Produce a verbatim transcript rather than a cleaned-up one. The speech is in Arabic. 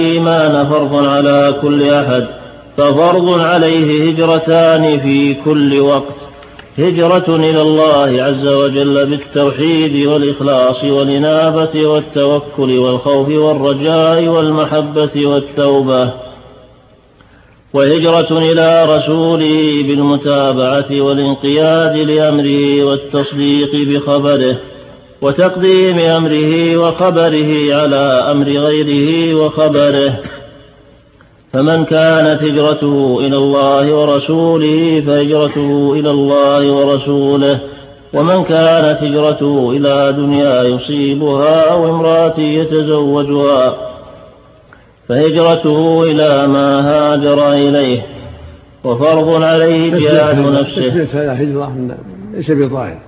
الإيمان فرض على كل أحد، ففرض عليه هجرتان في كل وقت: هجرة إلى الله عز وجل بالتوحيد والإخلاص والإنابة والتوكل والخوف والرجاء والمحبة والتوبة، وهجرة إلى رسوله بالمتابعة والانقياد لأمره والتصديق بخبره وتقديم أمره وخبره على أمر غيره وخبره. فمن كانت هجرته إلى الله ورسوله فهجرته إلى الله ورسوله، ومن كانت هجرته إلى دنيا يصيبها أو امرأة يتزوجها فهجرته إلى ما هاجر إليه. وفرض عليه جهاد نفسه. هذا هجرة ليس بظاهر،